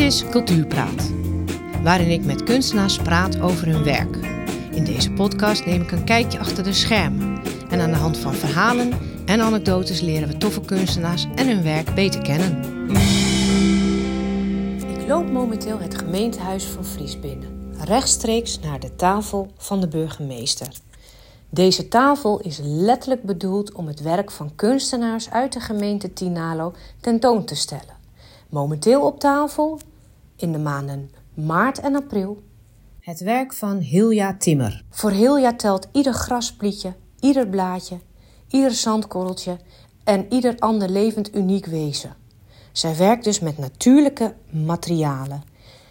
is Cultuurpraat, waarin ik met kunstenaars praat over hun werk. In deze podcast neem ik een kijkje achter de schermen. En aan de hand van verhalen en anekdotes leren we toffe kunstenaars en hun werk beter kennen. Ik loop momenteel het gemeentehuis van Vries binnen, rechtstreeks naar de tafel van de burgemeester. Deze tafel is letterlijk bedoeld om het werk van kunstenaars uit de gemeente Tynaarlo tentoon te stellen. Momenteel op tafel, in de maanden maart en april, het werk van Hilja Timmer. Voor Hilja telt ieder grassprietje, ieder blaadje, ieder zandkorreltje en ieder ander levend uniek wezen. Zij werkt dus met natuurlijke materialen.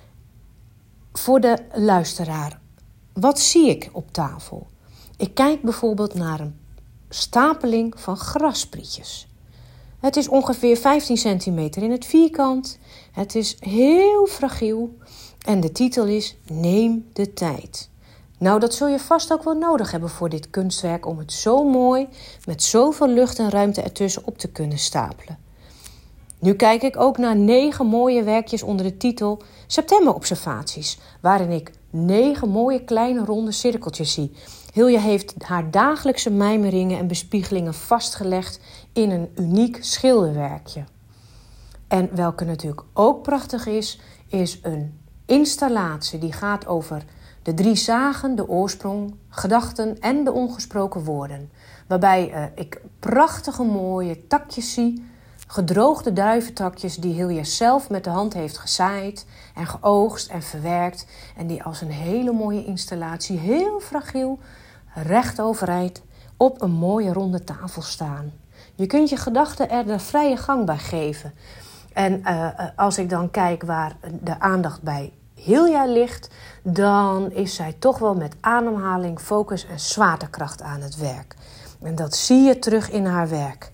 Voor de luisteraar, wat zie ik op tafel? Ik kijk bijvoorbeeld naar een stapeling van grassprietjes. Het is ongeveer 15 centimeter in het vierkant. Het is heel fragiel. En de titel is Neem de tijd. Nou, dat zul je vast ook wel nodig hebben voor dit kunstwerk om het zo mooi, met zoveel lucht en ruimte ertussen op te kunnen stapelen. Nu kijk ik ook naar 9 mooie werkjes onder de titel Septemberobservaties, waarin ik 9 mooie kleine ronde cirkeltjes zie. Hilja heeft haar dagelijkse mijmeringen en bespiegelingen vastgelegd in een uniek schilderwerkje. En welke natuurlijk ook prachtig is een installatie die gaat over de 3 zagen, de oorsprong, gedachten en de ongesproken woorden. Waarbij ik prachtige mooie takjes zie, gedroogde duiventakjes die Hilja zelf met de hand heeft gezaaid en geoogst en verwerkt. En die als een hele mooie installatie, heel fragiel, recht overeind op een mooie ronde tafel staan. Je kunt je gedachten er de vrije gang bij geven. En als ik dan kijk waar de aandacht bij Hilja ligt, dan is zij toch wel met ademhaling, focus en zwaartekracht aan het werk. En dat zie je terug in haar werk.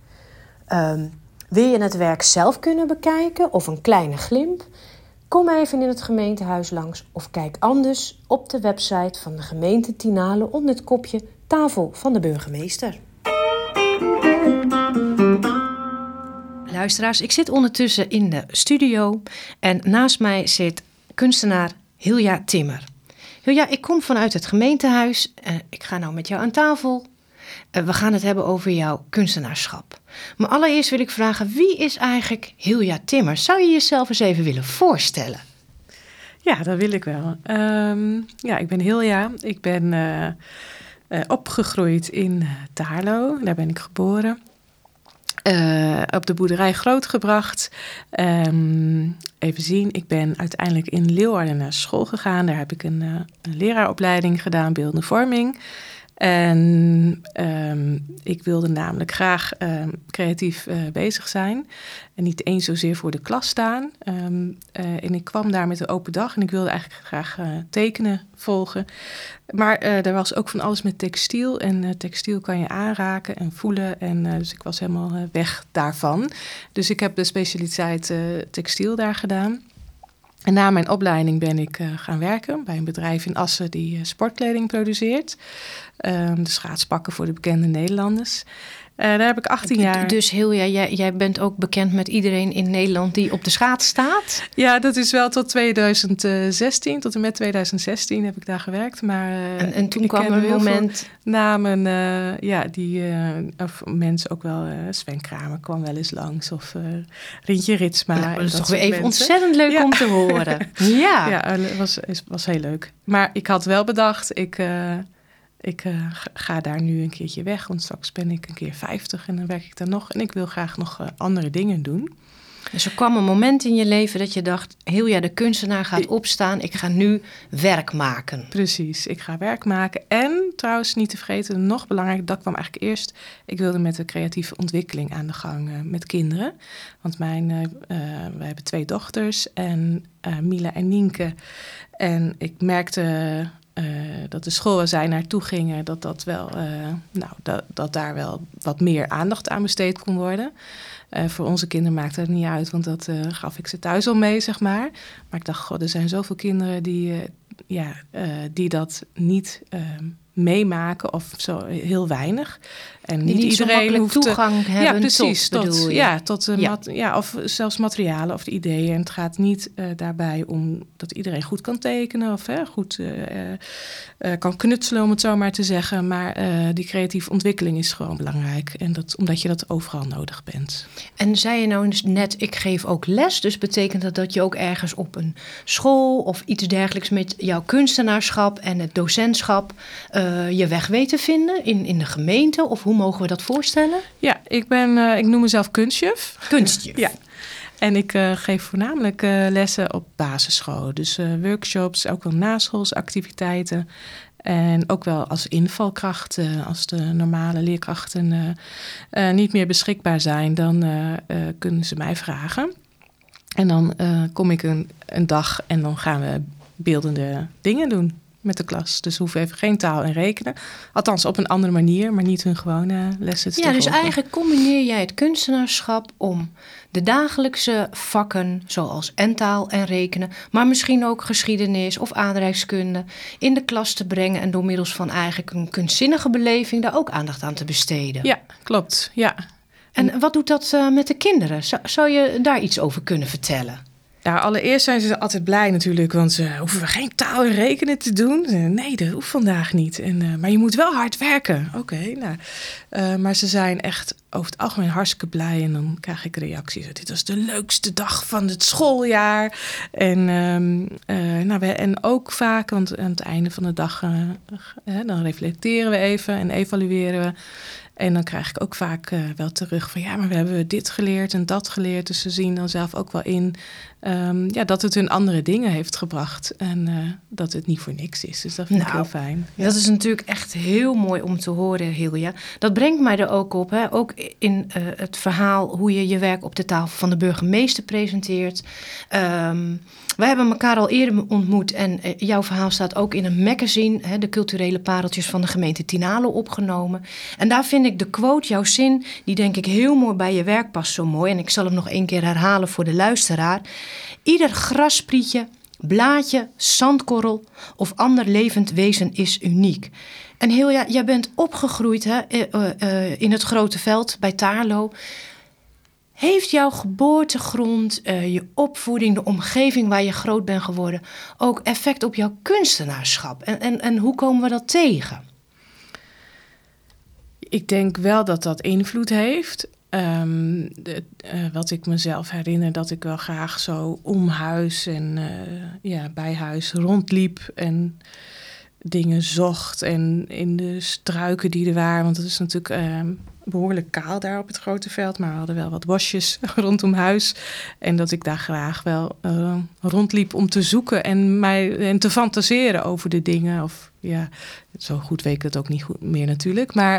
Wil je het werk zelf kunnen bekijken of een kleine glimp? Kom even in het gemeentehuis langs of kijk anders op de website van de gemeente Tynaarlo onder het kopje Tafel van de burgemeester. Luisteraars, ik zit ondertussen in de studio en naast mij zit kunstenaar Hilja Timmer. Hilja, ik kom vanuit het gemeentehuis. Ik ga nou met jou aan tafel. We gaan het hebben over jouw kunstenaarschap. Maar allereerst wil ik vragen, wie is eigenlijk Hilja Timmer? Zou je jezelf eens even willen voorstellen? Ja, dat wil ik wel. Ik ben Hilja. Ik ben opgegroeid in Tynaarlo. Daar ben ik geboren. Op de boerderij grootgebracht. Even zien, ik ben uiteindelijk in Leeuwarden naar school gegaan. Daar heb ik een leraaropleiding gedaan, beeldende vorming. En ik wilde namelijk graag creatief bezig zijn. En niet eens zozeer voor de klas staan. En ik kwam daar met een open dag en ik wilde eigenlijk graag tekenen volgen. Maar er was ook van alles met textiel. En textiel kan je aanraken en voelen. En dus ik was helemaal weg daarvan. Dus ik heb de specialiteit textiel daar gedaan. En na mijn opleiding ben ik gaan werken bij een bedrijf in Assen die sportkleding produceert. De schaatspakken voor de bekende Nederlanders. Daar heb ik 18 jaar... Dus Hilja, jij bent ook bekend met iedereen in Nederland die op de schaats staat? Ja, dat is wel tot 2016. Tot en met 2016 heb ik daar gewerkt. Maar, en toen kwam er een moment... Namen, of mensen ook wel... Sven Kramer kwam wel eens langs. Of Rintje Ritsma. Nou, dat is toch weer even ontzettend leuk om te horen. Ja, het was heel leuk. Maar ik had wel bedacht... Ik ga daar nu een keertje weg, want straks ben ik een keer 50 en dan werk ik daar nog. En ik wil graag nog andere dingen doen. Dus er kwam een moment in je leven dat je dacht... Hilja, de kunstenaar gaat opstaan, ik ga nu werk maken. Precies, ik ga werk maken. En trouwens, niet te vergeten, nog belangrijk, dat kwam eigenlijk eerst... Ik wilde met de creatieve ontwikkeling aan de gang met kinderen. Want wij hebben 2 dochters, en Mila en Nienke. En ik merkte... dat de school waar zij naartoe gingen, dat daar wel wat meer aandacht aan besteed kon worden. Voor onze kinderen maakte het niet uit, want dat gaf ik ze thuis al mee, zeg maar. Maar ik dacht, er zijn zoveel kinderen die dat niet meemaken of zo heel weinig. En Die niet iedereen hoeft toegang hebben. Ja, precies. Tot Of zelfs materialen of de ideeën. En het gaat niet daarbij om dat iedereen goed kan tekenen of goed kan knutselen, om het zo maar te zeggen. Maar die creatieve ontwikkeling is gewoon belangrijk. En omdat je dat overal nodig bent. En zei je nou net, ik geef ook les. Dus betekent dat je ook ergens op een school of iets dergelijks met jouw kunstenaarschap en het docentschap je weg weet te vinden in de gemeente? Of hoe mogen we dat voorstellen? Ja, ik noem mezelf kunstjuf. Kunstjuf. Ja. En ik geef voornamelijk lessen op basisscholen. Dus workshops, ook wel naschoolsactiviteiten. En ook wel als invalkracht, als de normale leerkrachten niet meer beschikbaar zijn, dan kunnen ze mij vragen. En dan kom ik een dag en dan gaan we beeldende dingen doen met de klas. Dus we hoeven even geen taal en rekenen. Althans op een andere manier, maar niet hun gewone lessen te volgen. Dus eigenlijk combineer jij het kunstenaarschap om de dagelijkse vakken, zoals en taal en rekenen, maar misschien ook geschiedenis of aardrijkskunde, in de klas te brengen en door middels van eigenlijk een kunstzinnige beleving daar ook aandacht aan te besteden. Ja, klopt. Ja. En wat doet dat met de kinderen? Zou je daar iets over kunnen vertellen? Nou, allereerst zijn ze altijd blij natuurlijk, want ze hoeven geen taal en rekenen te doen. Nee, dat hoeft vandaag niet. Maar je moet wel hard werken. Oké, maar ze zijn echt over het algemeen hartstikke blij. En dan krijg ik reacties. Dit was de leukste dag van het schooljaar. En ook vaak, want aan het einde van de dag dan reflecteren we even en evalueren we. En dan krijg ik ook vaak wel terug van ja, maar we hebben dit geleerd en dat geleerd. Dus ze zien dan zelf ook wel in dat het hun andere dingen heeft gebracht. En dat het niet voor niks is. Dus dat vind ik heel fijn. Ja. Dat is natuurlijk echt heel mooi om te horen, Hilja. Dat brengt mij er ook op. Hè? Ook in het verhaal hoe je je werk op de tafel van de burgemeester presenteert. Wij hebben elkaar al eerder ontmoet en jouw verhaal staat ook in een magazine, de culturele pareltjes van de gemeente Tinalo, opgenomen. En daar vind ik de quote, jouw zin, die denk ik heel mooi bij je werk past, zo mooi. En ik zal hem nog één keer herhalen voor de luisteraar. Ieder grassprietje, blaadje, zandkorrel of ander levend wezen is uniek. En Hilja, jij bent opgegroeid in het grote veld bij Taarlo. Heeft jouw geboortegrond, je opvoeding, de omgeving waar je groot bent geworden, ook effect op jouw kunstenaarschap? En hoe komen we dat tegen? Ik denk wel dat dat invloed heeft. Wat ik mezelf herinner, dat ik wel graag zo om huis en bij huis rondliep en dingen zocht en in de struiken die er waren. Want het is natuurlijk behoorlijk kaal daar op het grote veld, maar we hadden wel wat bosjes rondom huis. En dat ik daar graag wel rondliep om te zoeken en te fantaseren over de dingen. Of ja, zo goed weet ik het ook niet goed meer natuurlijk. Maar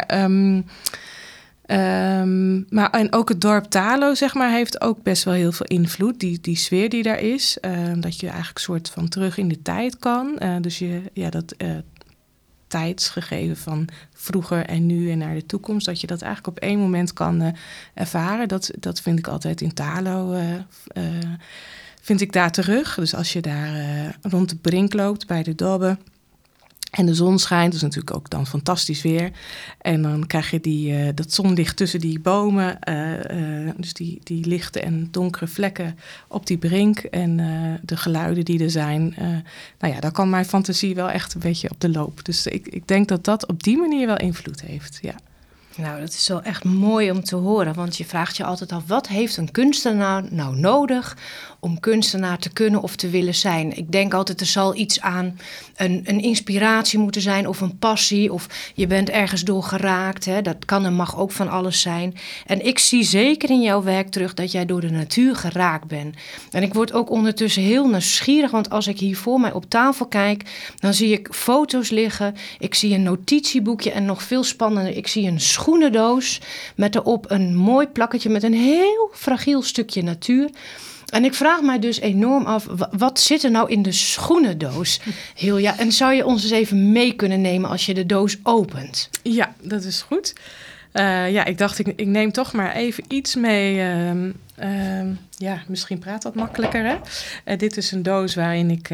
en ook het dorp Taarlo, zeg maar, heeft ook best wel heel veel invloed. Die sfeer die daar is. Dat je eigenlijk soort van terug in de tijd kan. Dus dat tijdsgegeven van vroeger en nu en naar de toekomst, dat je dat eigenlijk op één moment kan ervaren. Dat vind ik altijd in Taarlo, vind ik daar terug. Dus als je daar rond de brink loopt bij de Dobbe en de zon schijnt, dat is natuurlijk ook dan fantastisch weer. En dan krijg je dat zonlicht tussen die bomen. Dus die lichte en donkere vlekken op die brink. En de geluiden die er zijn. Daar kan mijn fantasie wel echt een beetje op de loop. Dus ik denk dat dat op die manier wel invloed heeft, ja. Nou, dat is wel echt mooi om te horen. Want je vraagt je altijd af, wat heeft een kunstenaar nou nodig om kunstenaar te kunnen of te willen zijn? Ik denk altijd, er zal iets aan een inspiratie moeten zijn of een passie. Of je bent ergens door geraakt. Hè? Dat kan en mag ook van alles zijn. En ik zie zeker in jouw werk terug dat jij door de natuur geraakt bent. En ik word ook ondertussen heel nieuwsgierig. Want als ik hier voor mij op tafel kijk, dan zie ik foto's liggen. Ik zie een notitieboekje en nog veel spannender, ik zie een schoenendoos met erop een mooi plakketje met een heel fragiel stukje natuur. En ik vraag mij dus enorm af, wat zit er nou in de schoenendoos? Hilja, en zou je ons eens even mee kunnen nemen als je de doos opent? Ja, dat is goed. Ik dacht, ik neem toch maar even iets mee. Misschien praat dat makkelijker, hè? Dit is een doos waarin ik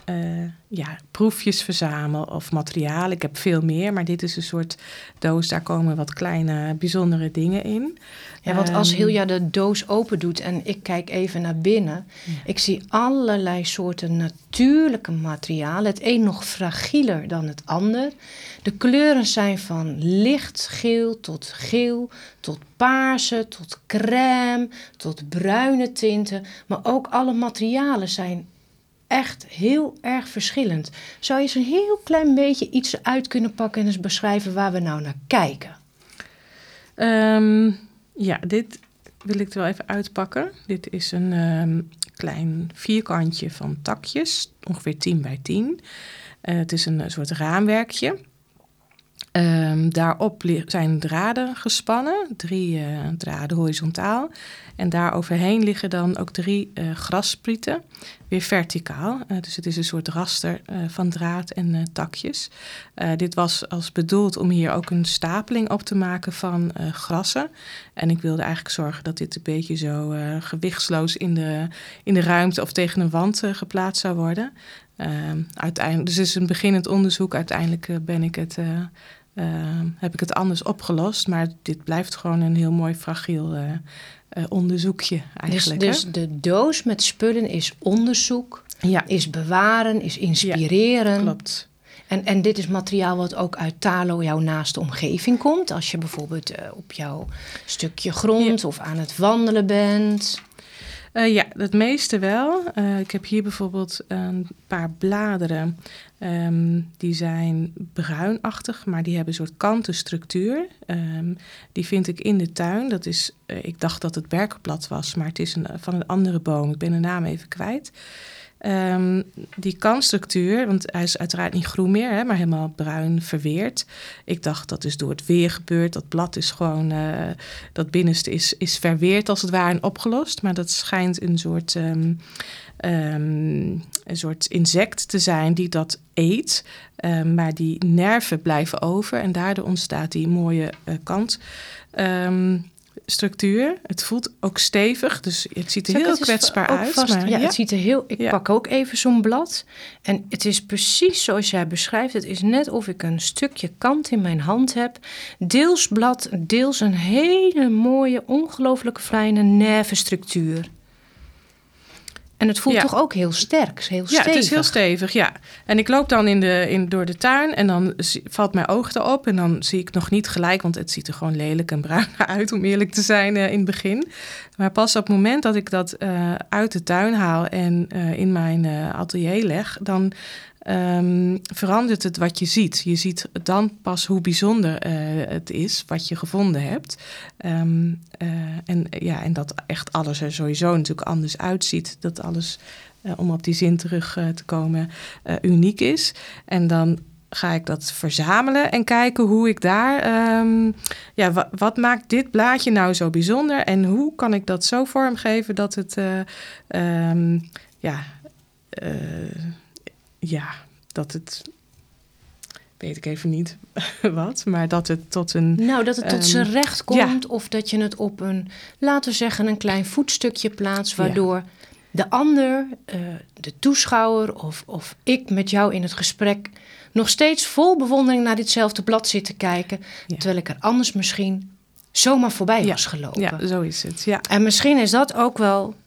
proefjes verzamel of materialen. Ik heb veel meer, maar dit is een soort doos. Daar komen wat kleine, bijzondere dingen in. Ja, want als Hilja de doos open doet en ik kijk even naar binnen. Ja. Ik zie allerlei soorten natuurlijke materialen. Het een nog fragieler dan het ander. De kleuren zijn van lichtgeel tot paarse, tot crème, tot bruine tinten. Maar ook alle materialen zijn echt heel erg verschillend. Zou je eens een heel klein beetje iets uit kunnen pakken en eens beschrijven waar we nou naar kijken? Dit wil ik er wel even uitpakken. Dit is een klein vierkantje van takjes, ongeveer 10 bij 10. Het is een soort raamwerkje. Daarop zijn draden gespannen, 3 draden horizontaal. En daar overheen liggen dan ook 3 grassprieten, weer verticaal. Dus het is een soort raster van draad en takjes. Dit was als bedoeld om hier ook een stapeling op te maken van grassen. En ik wilde eigenlijk zorgen dat dit een beetje zo gewichtsloos in de ruimte of tegen een wand geplaatst zou worden. Uiteindelijk, dus het is een beginnend onderzoek. Uiteindelijk heb ik het anders opgelost. Maar dit blijft gewoon een heel mooi fragiel onderzoekje eigenlijk. Dus de doos met spullen is onderzoek, is bewaren, is inspireren. Ja, klopt. En dit is materiaal wat ook uit Talo, jouw naaste omgeving, komt. Als je bijvoorbeeld op jouw stukje grond of aan het wandelen bent. Het meeste wel. Ik heb hier bijvoorbeeld een paar bladeren. Die zijn bruinachtig, maar die hebben een soort kantenstructuur. Die vind ik in de tuin. Dat is, ik dacht dat het berkenblad was, maar het is van een andere boom. Ik ben de naam even kwijt. Die kantstructuur, want hij is uiteraard niet groen meer, maar helemaal bruin verweerd. Ik dacht dat is door het weer gebeurd. Dat blad is gewoon, dat binnenste is verweerd als het ware en opgelost. Maar dat schijnt een soort insect te zijn die dat eet. Maar die nerven blijven over en daardoor ontstaat die mooie structuur. Het voelt ook stevig, dus het ziet er heel kwetsbaar uit. Het ziet er heel... Ik pak ook even zo'n blad. En het is precies zoals jij beschrijft. Het is net of ik een stukje kant in mijn hand heb. Deels blad, deels een hele mooie, ongelooflijke fijne nervenstructuur. En het voelt toch ook heel sterk, heel stevig. Ja, het is heel stevig, ja. En ik loop dan door de tuin en dan valt mijn oog erop. En dan zie ik nog niet gelijk, want het ziet er gewoon lelijk en bruin uit, om eerlijk te zijn in het begin. Maar pas op het moment dat ik dat uit de tuin haal en in mijn atelier leg, dan verandert het wat je ziet. Je ziet dan pas hoe bijzonder het is wat je gevonden hebt. En dat echt alles er sowieso natuurlijk anders uitziet. Dat alles, om op die zin terug te komen, uniek is. En dan ga ik dat verzamelen en kijken hoe ik daar... wat maakt dit blaadje nou zo bijzonder? En hoe kan ik dat zo vormgeven dat het... dat het... weet ik even niet wat, maar dat het tot een... Nou, dat het tot zijn recht komt of dat je het op een, laten we zeggen, een klein voetstukje plaatst, waardoor de ander, de toeschouwer of ik met jou in het gesprek nog steeds vol bewondering naar ditzelfde blad zit te kijken, terwijl ik er anders misschien zomaar voorbij was gelopen. Ja, zo is het, ja. En misschien is dat ook wel...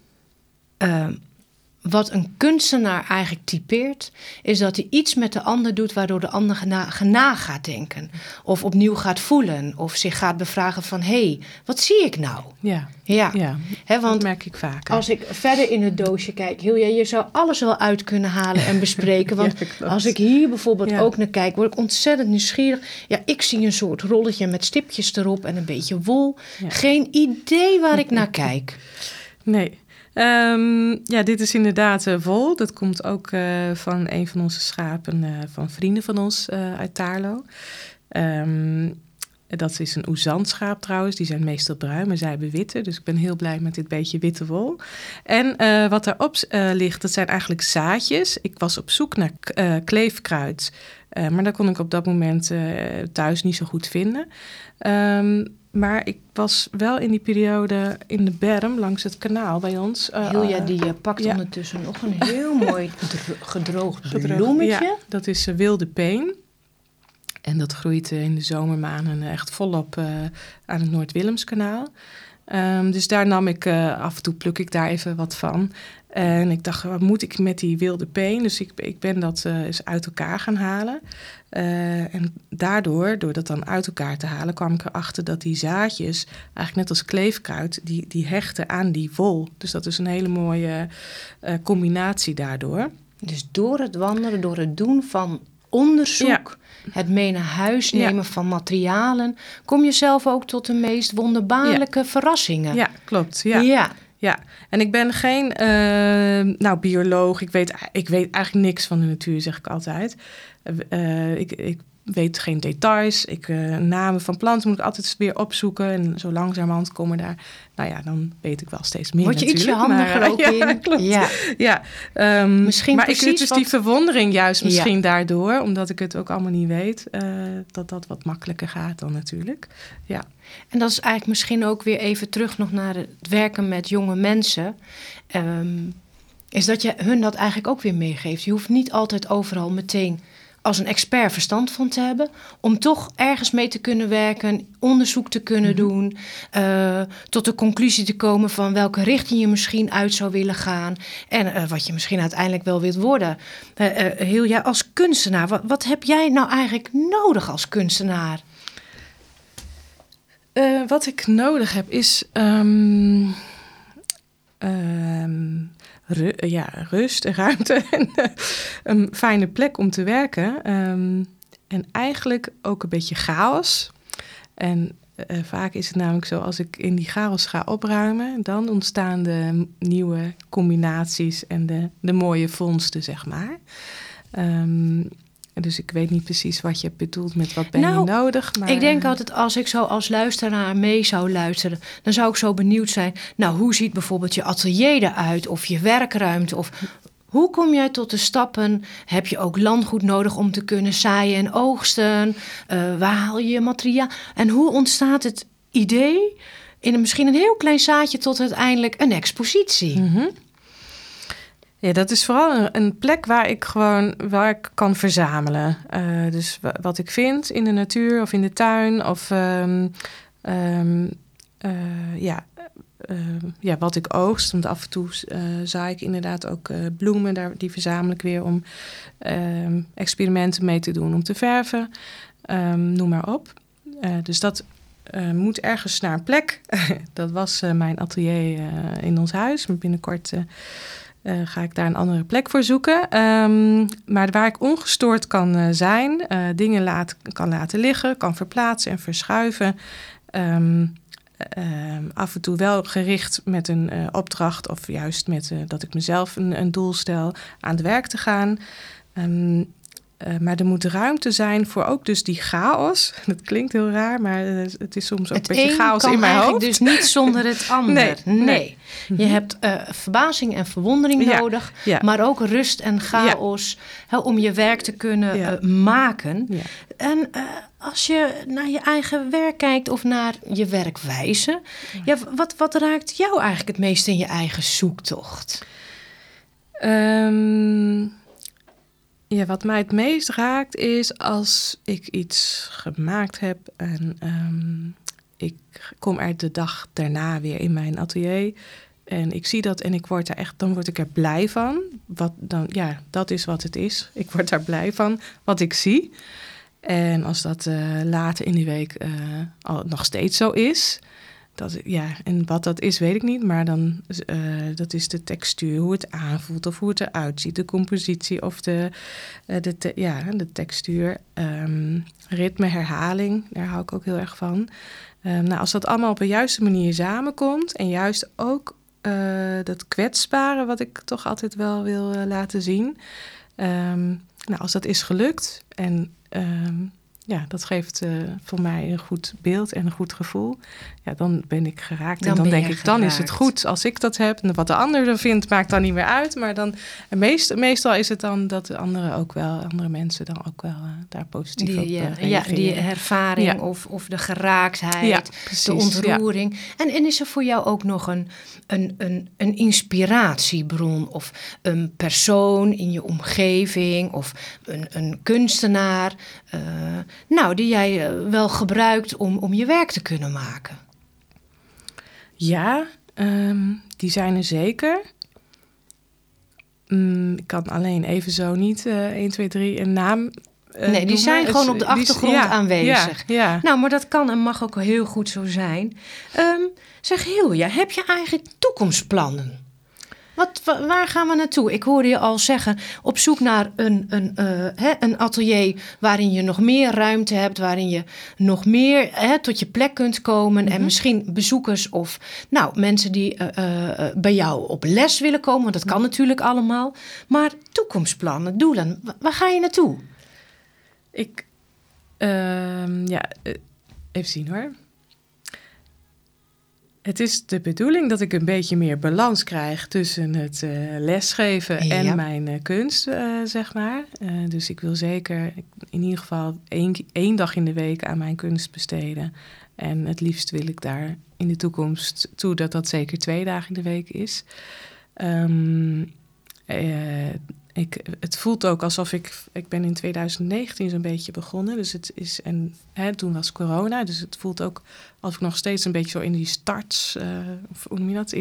wat een kunstenaar eigenlijk typeert, is dat hij iets met de ander doet waardoor de ander na gaat denken. Of opnieuw gaat voelen. Of zich gaat bevragen van, hé, wat zie ik nou? Ja, want dat merk ik vaker. Als ik verder in het doosje kijk, Hilja, je zou alles wel uit kunnen halen en bespreken. Want als ik hier bijvoorbeeld ook naar kijk, word ik ontzettend nieuwsgierig. Ja, ik zie een soort rolletje met stipjes erop en een beetje wol. Ja. Geen idee waar ik naar kijk. Nee. Dit is inderdaad wol. Dat komt ook van een van onze schapen, van vrienden van ons uit Taarlo. Dat is een Oezan-schaap trouwens. Die zijn meestal bruin, maar zij hebben witte. Dus ik ben heel blij met dit beetje witte wol. En wat daarop ligt, dat zijn eigenlijk zaadjes. Ik was op zoek naar kleefkruid. Maar dat kon ik op dat moment thuis niet zo goed vinden. Maar ik was wel in die periode in de berm langs het kanaal bij ons. Hilja, die pakt ondertussen nog een heel mooi gedroogd bloemetje. Ja, dat is wilde peen. En dat groeit in de zomermaanden echt volop aan het Noord-Willemskanaal. Dus daar nam ik, af en toe pluk ik daar even wat van. En ik dacht, wat moet ik met die wilde peen? Dus ik ben dat eens uit elkaar gaan halen. En door dat dan uit elkaar te halen, kwam ik erachter dat die zaadjes, eigenlijk net als kleefkruid, die hechten aan die wol. Dus dat is een hele mooie combinatie daardoor. Dus door het wandelen, door het doen van onderzoek, het mee naar huis nemen van materialen, kom je zelf ook tot de meest wonderbaarlijke verrassingen. Ja, klopt. Ja, en ik ben geen bioloog. Ik weet eigenlijk niks van de natuur, zeg ik altijd. Ik weet geen details. Namen van planten moet ik altijd weer opzoeken. En zo langzamerhand komen daar... dan weet ik wel steeds meer. Word je ietsje handiger ook in? Klopt. Ja. Misschien maar ik heb dus die verwondering juist misschien daardoor, omdat ik het ook allemaal niet weet, dat wat makkelijker gaat dan natuurlijk. Ja. En dat is eigenlijk misschien ook weer even terug nog naar het werken met jonge mensen. Is dat je hun dat eigenlijk ook weer meegeeft. Je hoeft niet altijd overal meteen als een expert verstand van te hebben, om toch ergens mee te kunnen werken, onderzoek te kunnen doen, tot de conclusie te komen van welke richting je misschien uit zou willen gaan en wat je misschien uiteindelijk wel wilt worden. Hilja, als kunstenaar, wat heb jij nou eigenlijk nodig als kunstenaar? Wat ik nodig heb is rust en ruimte en een fijne plek om te werken. En eigenlijk ook een beetje chaos. En vaak is het namelijk zo, als ik in die chaos ga opruimen, dan ontstaan de nieuwe combinaties en de mooie vondsten, zeg maar. Dus ik weet niet precies wat je bedoelt met wat ben je nodig. Maar ik denk altijd, als ik zo als luisteraar mee zou luisteren, dan zou ik zo benieuwd zijn. Nou, hoe ziet bijvoorbeeld je atelier eruit of je werkruimte? Of hoe kom jij tot de stappen? Heb je ook landgoed nodig om te kunnen zaaien en oogsten? Waar haal je je materiaal? En hoe ontstaat het idee in misschien een heel klein zaadje tot uiteindelijk een expositie? Mm-hmm. Ja, dat is vooral een plek waar ik kan verzamelen. Dus wat ik vind in de natuur of in de tuin of wat ik oogst. Want af en toe zaai ik inderdaad ook bloemen. Die verzamel ik weer om experimenten mee te doen, om te verven. Noem maar op. Dus dat moet ergens naar een plek. Dat was mijn atelier in ons huis. Maar binnenkort ga ik daar een andere plek voor zoeken. Maar waar ik ongestoord kan zijn, dingen kan laten liggen, kan verplaatsen en verschuiven. Af en toe wel gericht met een opdracht of juist met dat ik mezelf een doel stel aan het werk te gaan. Maar er moet ruimte zijn voor ook dus die chaos. Dat klinkt heel raar, maar het is soms ook een beetje chaos in mijn hoofd. Dus niet zonder het ander. Nee. Je hebt verbazing en verwondering nodig, maar ook rust en chaos om je werk te kunnen maken. Ja. En als je naar je eigen werk kijkt of naar je werkwijze, wat raakt jou eigenlijk het meest in je eigen zoektocht? Wat mij het meest raakt is als ik iets gemaakt heb en ik kom er de dag daarna weer in mijn atelier en ik zie dat en dan word ik er blij van. Dat is wat het is. Ik word daar blij van wat ik zie. En als dat later in die week al nog steeds zo is, en wat dat is, weet ik niet. Maar dan, dat is de textuur, hoe het aanvoelt of hoe het eruit ziet. De compositie of de textuur. Ritme, herhaling, daar hou ik ook heel erg van. Als dat allemaal op een juiste manier samenkomt en juist ook dat kwetsbare, wat ik toch altijd wel wil laten zien. Als dat is gelukt en dat geeft voor mij een goed beeld en een goed gevoel. Ja, dan ben ik geraakt. Dan en dan ben denk je ik, dan is het geraakt. goed als ik dat heb. En wat de ander er vindt, maakt dan niet meer uit. Maar dan, meestal is het dan dat de andere mensen dan ook wel daar positief op reageren. Die ervaring of de geraaktheid, precies, de ontroering. Ja. En is er voor jou ook nog een inspiratiebron of een persoon in je omgeving of een kunstenaar, die jij wel gebruikt om je werk te kunnen maken? Ja, die zijn er zeker. Ik kan alleen even zo niet 1, 2, 3 een naam nee, die zijn gewoon op de achtergrond aanwezig. Ja. Nou, maar dat kan en mag ook heel goed zo zijn. Zeg Hilja, heb je eigenlijk toekomstplannen? Waar gaan we naartoe? Ik hoorde je al zeggen, op zoek naar een atelier waarin je nog meer ruimte hebt, waarin je nog meer tot je plek kunt komen. En misschien bezoekers of mensen die bij jou op les willen komen. Want dat kan natuurlijk allemaal. Maar toekomstplannen, doelen, waar ga je naartoe? Even zien hoor. Het is de bedoeling dat ik een beetje meer balans krijg tussen het lesgeven en mijn kunst, zeg maar. Dus ik wil zeker in ieder geval 1 dag in de week aan mijn kunst besteden. En het liefst wil ik daar in de toekomst toe dat zeker 2 dagen in de week is. Het voelt ook alsof ik ben in 2019 zo'n beetje begonnen. Dus het is, toen was corona. Dus het voelt ook alsof ik nog steeds een beetje zo in die starts, hoe noem je dat?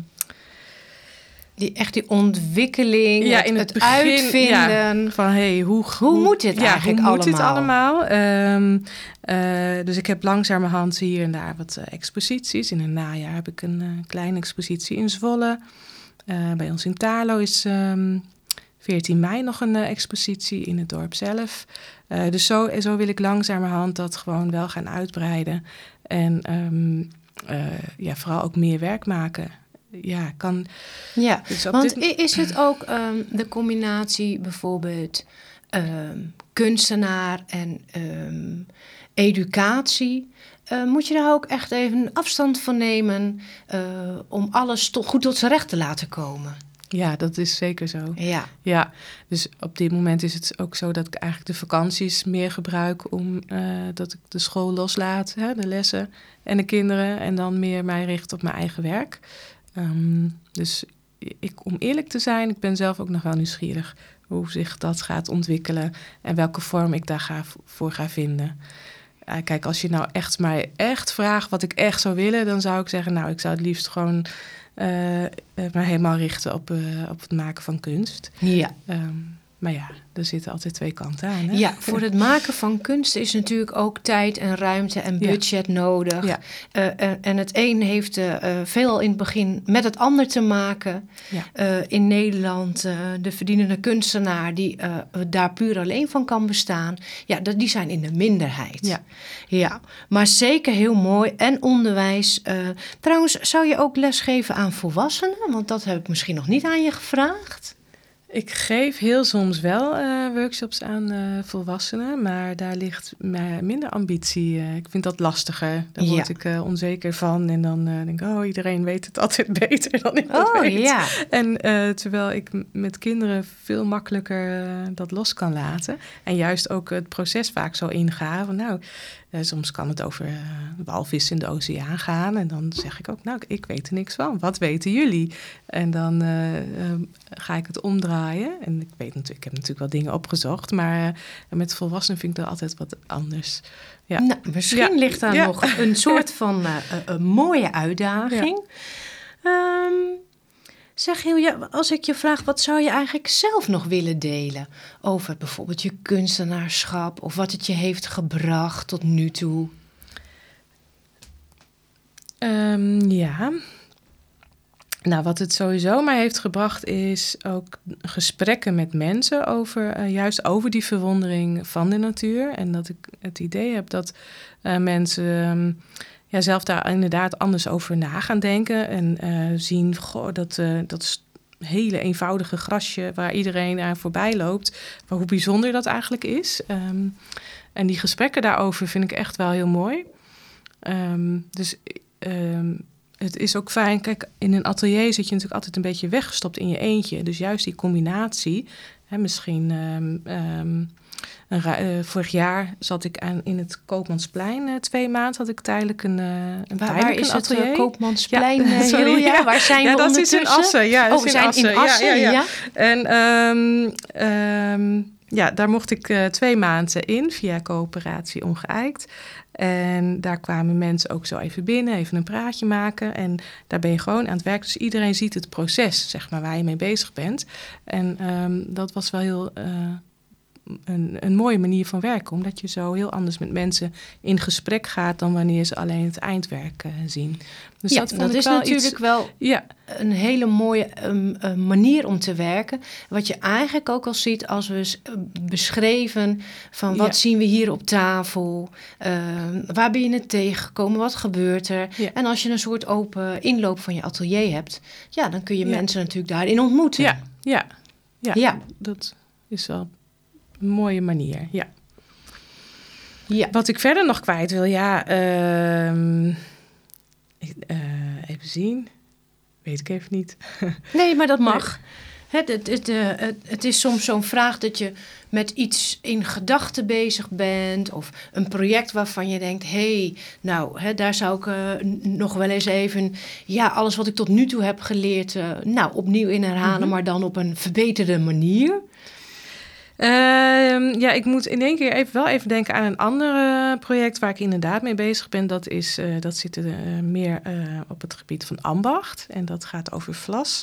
Die ontwikkeling, in het begin, uitvinden. Van hoe moet dit eigenlijk allemaal? Hoe moet dit allemaal? Dus ik heb langzamerhand hier en daar wat exposities. In het najaar heb ik een kleine expositie in Zwolle. Bij ons in Taarlo is 14 mei nog een expositie in het dorp zelf. Dus zo wil ik langzamerhand dat gewoon wel gaan uitbreiden. En vooral ook meer werk maken. Ja, kan. Ja, dus want is het ook de combinatie bijvoorbeeld kunstenaar en educatie? Moet je daar ook echt even afstand van nemen om alles goed tot zijn recht te laten komen? Ja, dat is zeker zo. Ja. Dus op dit moment is het ook zo dat ik eigenlijk de vakanties meer gebruik dat ik de school loslaat, de lessen en de kinderen, en dan meer mij richt op mijn eigen werk. Dus om eerlijk te zijn, ik ben zelf ook nog wel nieuwsgierig hoe zich dat gaat ontwikkelen en welke vorm ik daar voor ga vinden. Kijk, als je nou mij echt vraagt wat ik echt zou willen, dan zou ik zeggen, ik zou het liefst gewoon me helemaal richten op het maken van kunst. Ja. Maar ja, er zitten altijd 2 kanten aan. Hè? Ja, voor het maken van kunst is natuurlijk ook tijd en ruimte en budget nodig. Ja. En het een heeft veel in het begin met het ander te maken. Ja. In Nederland, de verdienende kunstenaar die daar puur alleen van kan bestaan. Ja, die zijn in de minderheid. Ja, maar zeker heel mooi. En onderwijs. Trouwens, zou je ook lesgeven aan volwassenen? Want dat heb ik misschien nog niet aan je gevraagd. Ik geef heel soms wel workshops aan volwassenen, maar daar ligt minder ambitie. Ik vind dat lastiger. Daar word ik onzeker van. En dan denk ik, iedereen weet het altijd beter dan ik het weet. Ja. En terwijl ik met kinderen veel makkelijker dat los kan laten. En juist ook het proces vaak zo inga. Van, soms kan het over walvis in de oceaan gaan. En dan zeg ik ook, ik weet er niks van. Wat weten jullie? En dan ga ik het omdraaien. En ik heb natuurlijk wel dingen opgezocht. Maar met volwassenen vind ik dat altijd wat anders. Ja. Misschien ligt daar nog een soort van een mooie uitdaging. Ja. Zeg Hilja, als ik je vraag, wat zou je eigenlijk zelf nog willen delen? Over bijvoorbeeld je kunstenaarschap of wat het je heeft gebracht tot nu toe? Wat het sowieso mij heeft gebracht is ook gesprekken met mensen juist over die verwondering van de natuur. En dat ik het idee heb dat mensen zelf daar inderdaad anders over na gaan denken. En zien, dat hele eenvoudige grasje waar iedereen aan voorbij loopt, maar hoe bijzonder dat eigenlijk is. En die gesprekken daarover vind ik echt wel heel mooi. Het is ook fijn. Kijk, in een atelier zit je natuurlijk altijd een beetje weggestopt in je eentje. Dus juist die combinatie. Misschien vorig jaar zat ik in het Koopmansplein 2 maanden. Had ik tijdelijk een waar is atelier. Het Koopmansplein? Ja, waar zijn we dat is in Assen. Ja, we zijn in Assen, ja. En daar mocht ik 2 maanden in via Coöperatie Ongeëikt. En daar kwamen mensen ook zo even binnen, even een praatje maken. En daar ben je gewoon aan het werk. Dus iedereen ziet het proces, zeg maar, waar je mee bezig bent. En dat was wel heel een mooie manier van werken. Omdat je zo heel anders met mensen in gesprek gaat dan wanneer ze alleen het eindwerk zien. Dus dat is natuurlijk wel een hele mooie manier om te werken. Wat je eigenlijk ook al ziet als we beschreven van wat zien we hier op tafel. Waar ben je het tegengekomen? Wat gebeurt er? Ja. En als je een soort open inloop van je atelier hebt, dan kun je mensen natuurlijk daarin ontmoeten. Ja, dat is wel een mooie manier, ja. Wat ik verder nog kwijt wil, even zien. Weet ik even niet. Nee, maar dat mag. Het is soms zo'n vraag dat je met iets in gedachten bezig bent. Of een project waarvan je denkt, daar zou ik nog wel eens even alles wat ik tot nu toe heb geleerd opnieuw in herhalen, maar dan op een verbeterde manier. Ik moet in één keer wel even denken aan een ander project waar ik inderdaad mee bezig ben. Dat zit meer op het gebied van ambacht. En dat gaat over vlas.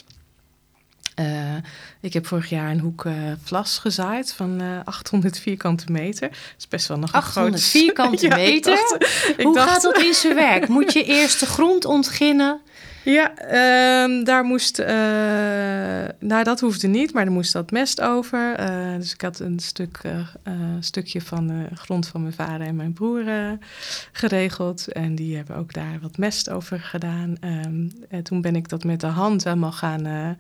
Ik heb vorig jaar een hoek vlas gezaaid van 800 vierkante meter. Dat is best wel nog 800 vierkante meter? Hoe gaat dat in zijn werk? Moet je eerst de grond ontginnen? Ja, daar moest... dat hoefde niet, maar er moest dat mest over. Dus ik had een stukje van de grond van mijn vader en mijn broer geregeld. En die hebben ook daar wat mest over gedaan. En toen ben ik dat met de hand helemaal gaan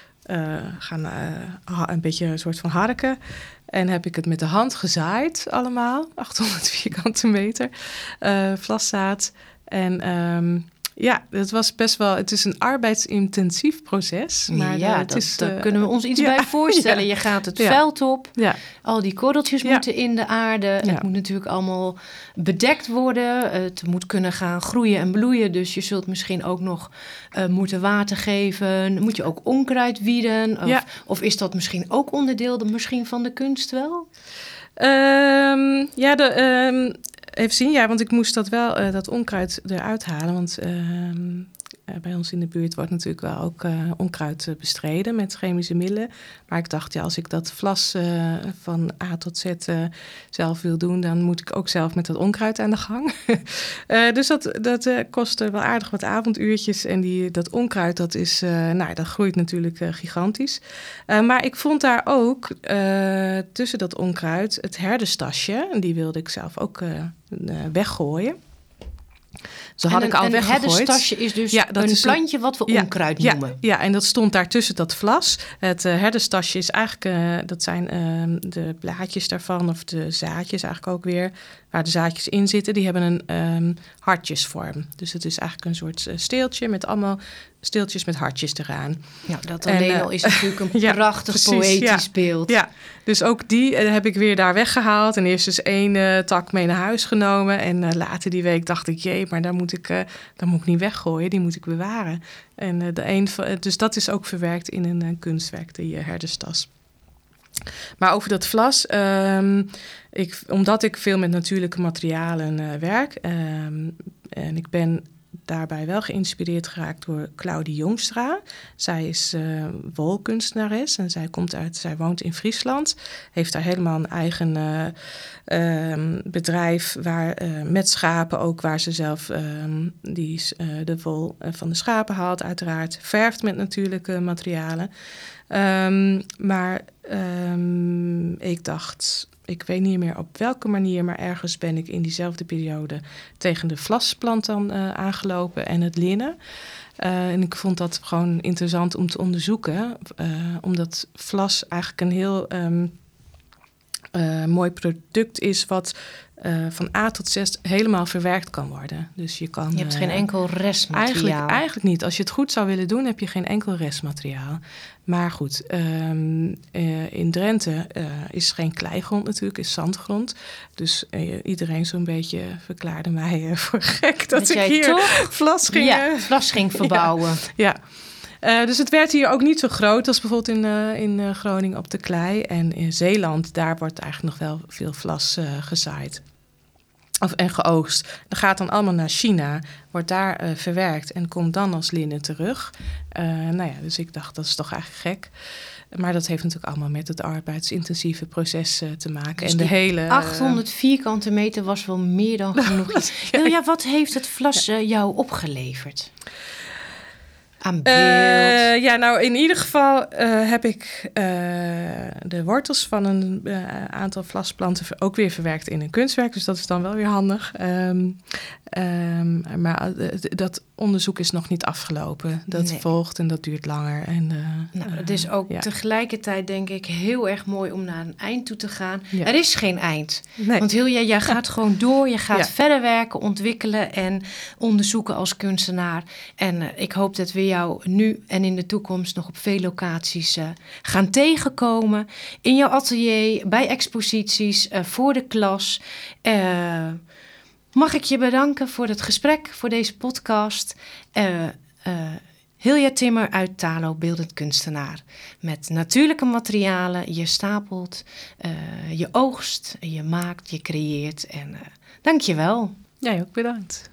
een beetje een soort van harken. En heb ik het met de hand gezaaid allemaal. 800 vierkante meter vlaszaad. En... dat was best wel... Het is een arbeidsintensief proces. Maar daar kunnen we ons iets bij voorstellen. Je gaat het veld op. Ja. Al die korreltjes moeten in de aarde. Ja. Het moet natuurlijk allemaal bedekt worden. Het moet kunnen gaan groeien en bloeien. Dus je zult misschien ook nog moeten water geven. Moet je ook onkruid wieden? Of is dat misschien ook onderdeel van de kunst wel? Even zien, want ik moest dat onkruid eruit halen. Want bij ons in de buurt wordt natuurlijk wel ook onkruid bestreden met chemische middelen. Maar ik dacht, als ik dat vlas van A tot Z zelf wil doen, dan moet ik ook zelf met dat onkruid aan de gang. Dus dat kostte wel aardig wat avonduurtjes. En dat onkruid, dat groeit natuurlijk gigantisch. Maar ik vond daar ook tussen dat onkruid het herderstasje. En die wilde ik zelf ook weggooien. Zo had ik al weggegooid. Een herderstasje is dus een plantje wat we onkruid noemen. Ja, en dat stond daar tussen dat vlas. Het herderstasje is eigenlijk, dat zijn de blaadjes daarvan, of de zaadjes eigenlijk ook weer, waar de zaadjes in zitten. Die hebben een hartjesvorm. Dus het is eigenlijk een soort steeltje met allemaal steeltjes met hartjes eraan. Ja, dat alleen al is natuurlijk een prachtig poëtisch beeld. Ja, dus ook die heb ik weer daar weggehaald. En eerst dus 1 tak mee naar huis genomen. En later die week dacht ik, maar daar moet ik niet weggooien. Die moet ik bewaren. En dus dat is ook verwerkt in een kunstwerk, die herderstas. Maar over dat vlas, omdat ik veel met natuurlijke materialen werk, en ik ben daarbij wel geïnspireerd geraakt door Claudie Jongstra. Zij is wolkunstenares en zij woont in Friesland. Heeft daar helemaal een eigen bedrijf met schapen ook, waar ze zelf de wol van de schapen haalt uiteraard. Verft met natuurlijke materialen. Maar ik dacht, ik weet niet meer op welke manier, maar ergens ben ik in diezelfde periode tegen de vlasplant dan aangelopen en het linnen. En ik vond dat gewoon interessant om te onderzoeken, omdat vlas eigenlijk een heel mooi product is wat van A tot Z helemaal verwerkt kan worden. Dus je hebt geen enkel restmateriaal. Eigenlijk niet. Als je het goed zou willen doen, heb je geen enkel restmateriaal. Maar goed, in Drenthe is geen kleigrond natuurlijk, is zandgrond. Dus iedereen zo'n beetje verklaarde mij voor gek dat ik hier vlas ging verbouwen. Ja. Dus het werd hier ook niet zo groot als bijvoorbeeld in Groningen op de klei. En in Zeeland, daar wordt eigenlijk nog wel veel vlas gezaaid. En geoogst. Dat gaat dan allemaal naar China, wordt daar verwerkt en komt dan als linnen terug. Dus ik dacht, dat is toch eigenlijk gek. Maar dat heeft natuurlijk allemaal met het arbeidsintensieve proces te maken. Dus en de hele 800 vierkante meter was wel meer dan genoeg. Hilja, wat heeft het vlas jou opgeleverd? Aan beeld? In ieder geval heb ik de wortels van een aantal vlasplanten ook weer verwerkt in een kunstwerk. Dus dat is dan wel weer handig. Maar dat onderzoek is nog niet afgelopen. Dat volgt en dat duurt langer. Het is ook tegelijkertijd denk ik heel erg mooi om naar een eind toe te gaan. Ja. Er is geen eind. Nee. Want Hilja, jij gaat gewoon door. Je gaat verder werken, ontwikkelen en onderzoeken als kunstenaar. En ik hoop dat we jou nu en in de toekomst nog op veel locaties gaan tegenkomen. In jouw atelier, bij exposities, voor de klas. Mag ik je bedanken voor het gesprek, voor deze podcast. Hilja Timmer uit Thalo, beeldend kunstenaar. Met natuurlijke materialen, je stapelt, je oogst, je maakt, je creëert. En dank je wel. Jij ook bedankt.